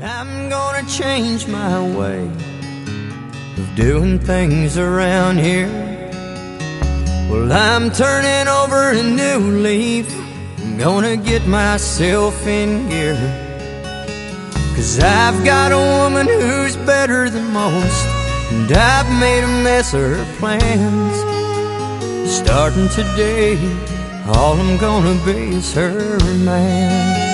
I'm gonna change my way of doing things around here. Well, I'm turning over a new leaf. I'm gonna get myself in gear, 'cause I've got a woman who's better than most, and I've made a mess of her plans. Starting today, all I'm gonna be is her man.